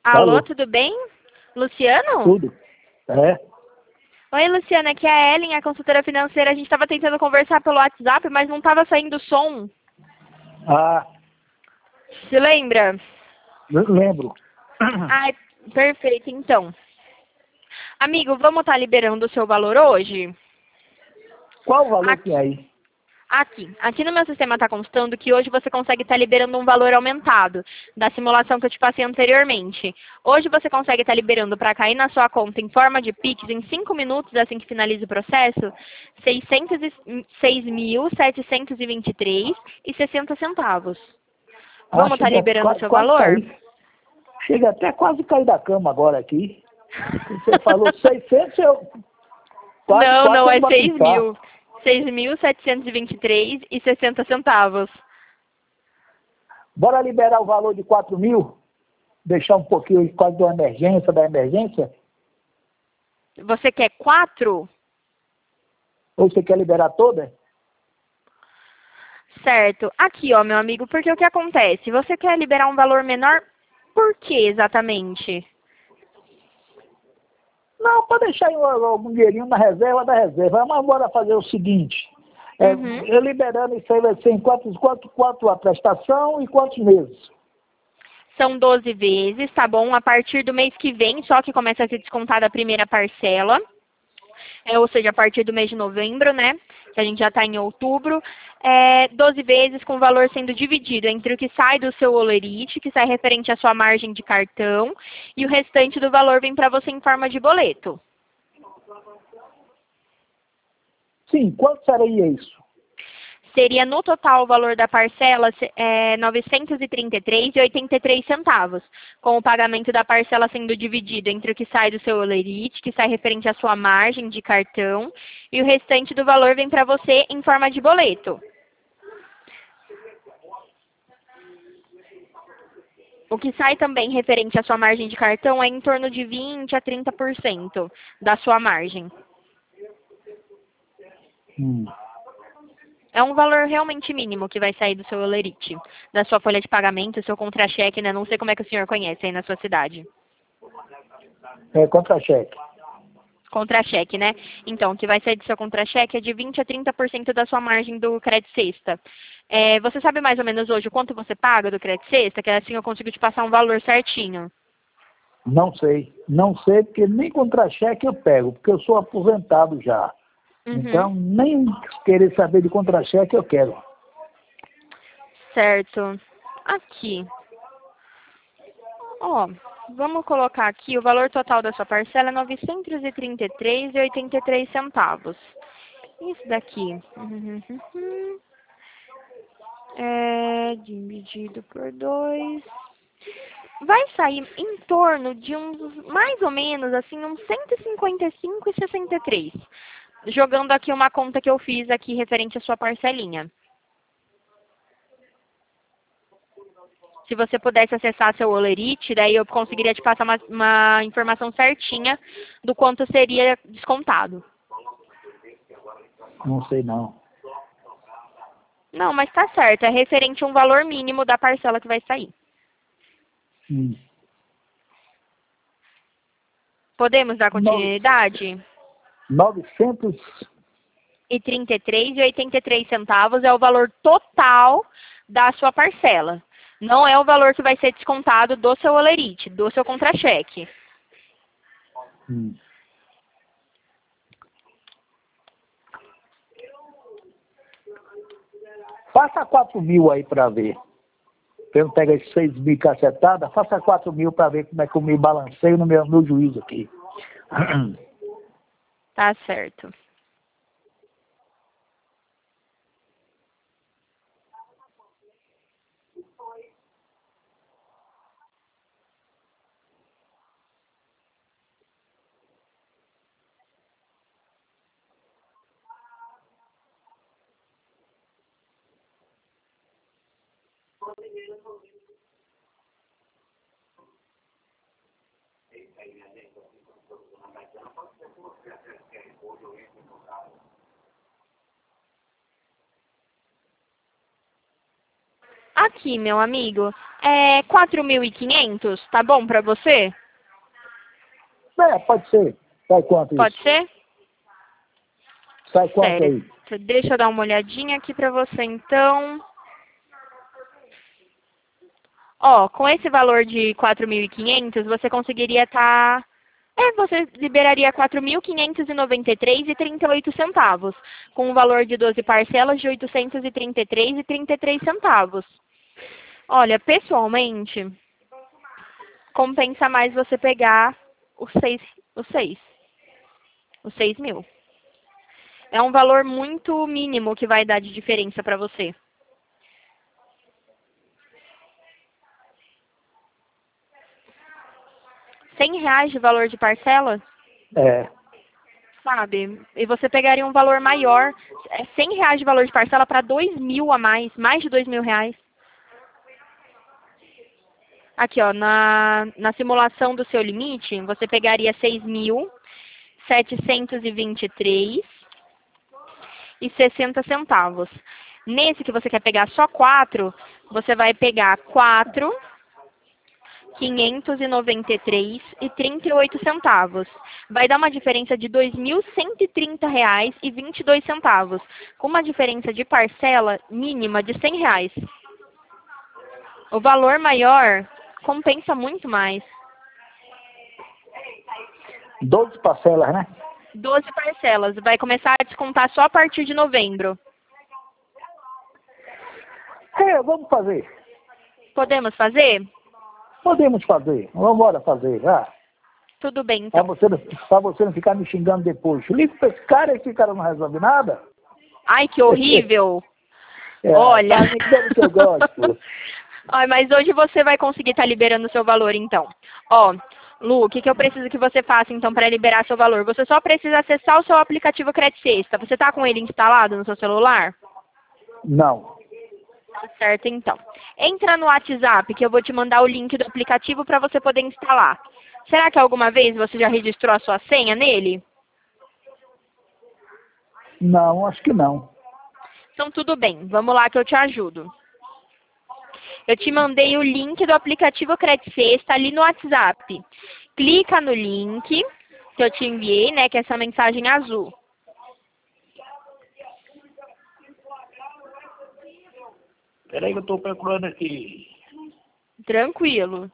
Alô, Alô, tudo bem? Luciano? tudo? É? Oi, Luciana, aqui é a Ellen, a consultora financeira. A gente estava tentando conversar pelo WhatsApp, mas não estava saindo som. Ah, Se lembra? lembro. Ai, perfeito, então. Amigo, vamos estar liberando o seu valor hoje? Qual o valor que é Aqui. aí? Aqui no meu sistema está constando que hoje você consegue estar liberando um valor aumentado da simulação que eu te passei anteriormente. Hoje você consegue estar liberando para cair na sua conta em forma de Pix em 5 minutos, assim que finalize o processo, 606.723,60 centavos. Ah, Vamos estar chega liberando o seu quase valor? cair. Chega até quase cair da cama agora aqui. Você falou 600, eu Não, quase não, eu é vou 6 apitar. mil. 6.723,60 centavos. Bora liberar o valor de 4 mil? Deixar um pouquinho quase da emergência? Você quer 4? Ou você quer liberar toda? Certo. Aqui, ó, meu amigo, porque o que acontece? Você quer liberar um valor menor, por que exatamente? Não, pode deixar aí algum dinheirinho na reserva da reserva. Mas bora fazer o seguinte. Uhum. Eu liberando isso aí vai ser em quanto a prestação e quantos meses? São 12 vezes, tá bom? A partir do mês que vem, só que começa a ser descontada a primeira parcela. Ou seja, a partir do mês de novembro, né? Que a gente já está em outubro. 12 vezes com o valor sendo dividido entre o que sai do seu holerite, que sai referente à sua margem de cartão, e o restante do valor vem para você em forma de boleto. Sim, quanto seria isso? Seria no total o valor da parcela R$ 933,83, com o pagamento da parcela sendo dividido entre o que sai do seu holerite, que sai referente à sua margem de cartão, e o restante do valor vem para você em forma de boleto. O que sai também referente à sua margem de cartão é em torno de 20% a 30% da sua margem. Hum. É um valor realmente mínimo que vai sair do seu holerite, da sua folha de pagamento, seu contra-cheque, né? Não sei como é que o senhor conhece aí na sua cidade. É contra-cheque. Contra-cheque, né? Então, o que vai sair do seu contra-cheque é de 20% a 30% da sua margem do crédito sexta. Você sabe mais ou menos hoje o quanto você paga do crédito sexta? Que assim eu consigo te passar um valor certinho. Não sei. Não sei, porque nem contra-cheque eu pego, porque eu sou aposentado já. Uhum. Então, nem querer saber de contra-cheque eu quero. Certo. Aqui. Ó, vamos colocar aqui, o valor total da sua parcela é R$ 933,83. Isso daqui. Dividido por 2. Vai sair em torno de uns, mais ou menos, assim, uns 155,63. Jogando aqui uma conta que eu fiz aqui referente à sua parcelinha. Se você pudesse acessar seu Olerite, daí eu conseguiria te passar uma informação certinha do quanto seria descontado. Não sei não. Não, mas tá certo. É referente a um valor mínimo da parcela que vai sair. Hum. Podemos dar No- continuidade? 900, E R$ 33,83 é o valor total da sua parcela. Não é o valor que vai ser descontado do seu Olerite, do seu contra-cheque. hum. Faça 4 mil aí para ver. Eu não pego esses 6 mil cacetada, faça 4 mil para ver como é que eu me balanceio no meu juízo aqui. Tá certo. Aqui, meu amigo, 4.500, tá bom pra você? Pode ser. Sai quanto Pode isso? ser? Sai quanto Sério. aí? Deixa eu dar uma olhadinha aqui pra você, então. Ó, com esse valor de 4.500, você conseguiria estar... você liberaria 4.593,38 centavos, com um valor de 12 parcelas de 833,33 centavos. Olha, pessoalmente, compensa mais você pegar os 6 mil. É um valor muito mínimo que vai dar de diferença para você. R$ 100 de valor de parcela, É. sabe? E você pegaria um valor maior, R$ 100 de valor de parcela para 2 mil a mais de 2 mil reais. Aqui, ó, na simulação do seu limite, você pegaria 6.723,60 centavos. Nesse que você quer pegar só 4, você vai pegar 4.593,38 centavos. Vai dar uma diferença de R$ 2.130,22, com uma diferença de parcela mínima de R$ 100. O valor maior compensa muito mais. 12 parcelas, né? 12 parcelas. Vai começar a descontar só a partir de novembro. Vamos fazer. Podemos fazer? Podemos fazer. Vamos embora fazer. Tudo bem, Pra então. você não ficar me xingando depois. Liga pra esse cara não resolve nada. Ai, que horrível. Olha. Tá me dando que eu gosto. Ai, mas hoje você vai conseguir estar liberando o seu valor, então. Ó, Lu, o que eu preciso que você faça, então, para liberar seu valor? Você só precisa acessar o seu aplicativo Crédito Sexta. Você tá com ele instalado no seu celular? Não. Tá certo, então. Entra no WhatsApp, que eu vou te mandar o link do aplicativo para você poder instalar. Será que alguma vez você já registrou a sua senha nele? Não, acho que não. Então, tudo bem. Vamos lá que eu te ajudo. Eu te mandei o link do aplicativo Crédito Sexta ali no WhatsApp. Clica no link que eu te enviei, né, que é essa mensagem azul. Peraí que eu estou procurando aqui. Tranquilo.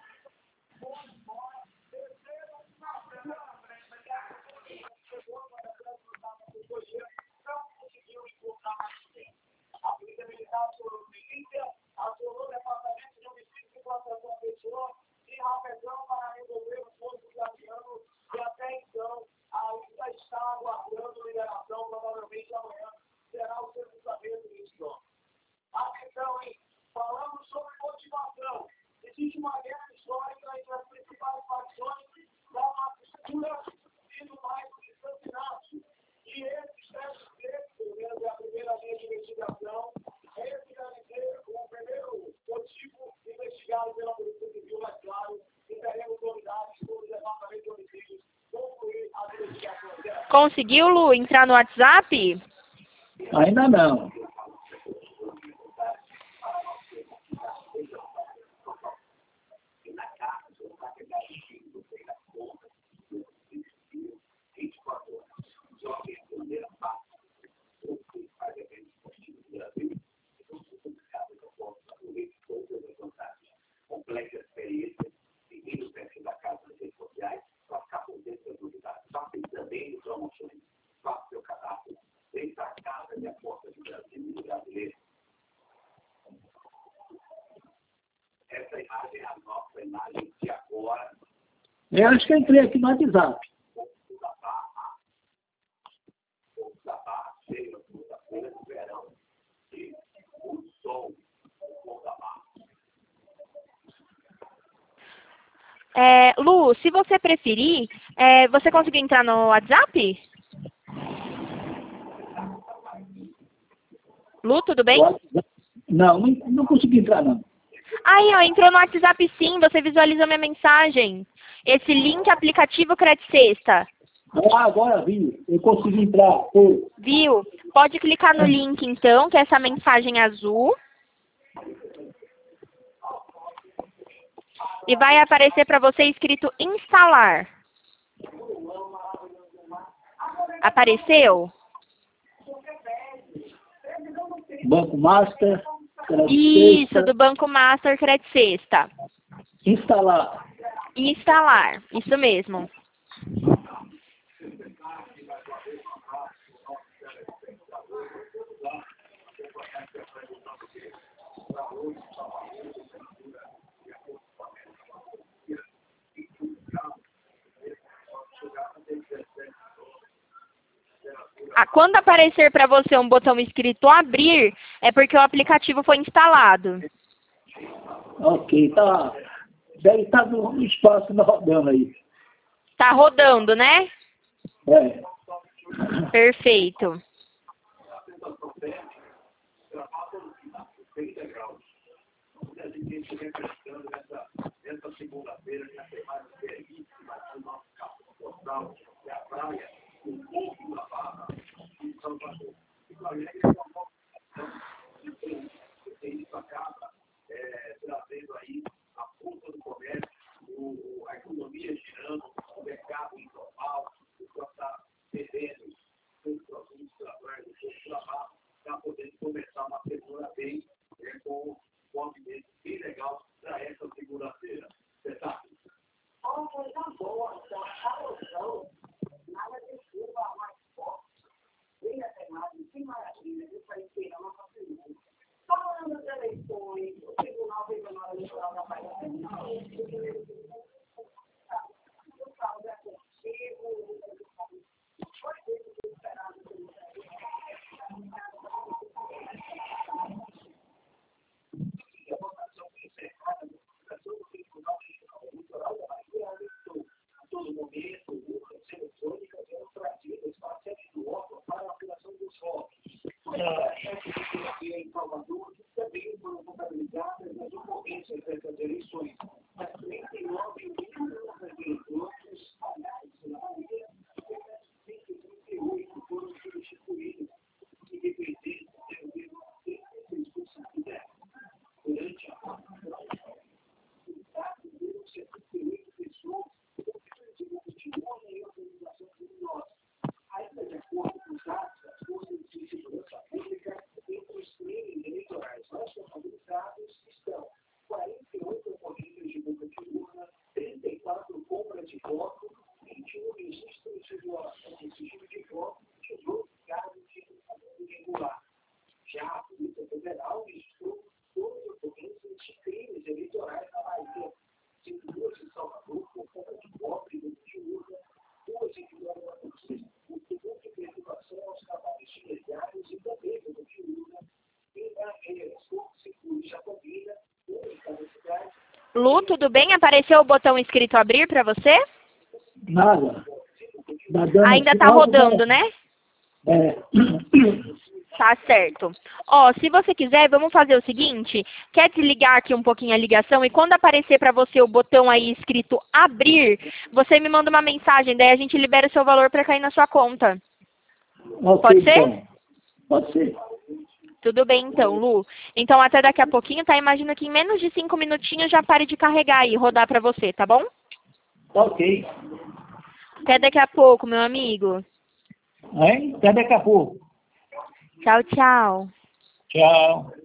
Conseguiu, Lu, entrar no WhatsApp? Ainda não. Eu acho que eu entrei aqui no WhatsApp. Lu, se você preferir, você conseguiu entrar no WhatsApp? Lu, tudo bem? Não consegui entrar, não. Aí, ó, entrou no WhatsApp sim, você visualizou minha mensagem. Esse link aplicativo Crédito Sexta. Agora vi. Eu consegui entrar. Viu? Pode clicar no link, então, que é essa mensagem azul. e vai aparecer para você escrito instalar. Apareceu? Banco Master, Isso, Sexta, do Banco Master Credit Sexta. instalar. Instalar, isso mesmo. Quando aparecer para você um botão escrito abrir, é porque o aplicativo foi instalado. Ok, tá. Deve estar no espaço rodando aí. Tá rodando, né? É. Perfeito. Lu, tudo bem? Apareceu o botão escrito abrir para você? Nada. Tá dando Ainda tá sinal, rodando, né? É. Tá certo. Ó, se você quiser, vamos fazer o seguinte. Quer desligar aqui um pouquinho a ligação e quando aparecer para você o botão aí escrito abrir, você me manda uma mensagem, daí a gente libera o seu valor para cair na sua conta. Ok, Pode ser? então. Pode ser. Tudo bem então, Lu. Então até daqui a pouquinho, tá? Imagino que em menos de 5 minutinhos já pare de carregar e rodar para você, tá bom? Ok. Até daqui a pouco, meu amigo. Hein? Até daqui a pouco. Tchau, tchau. Tchau.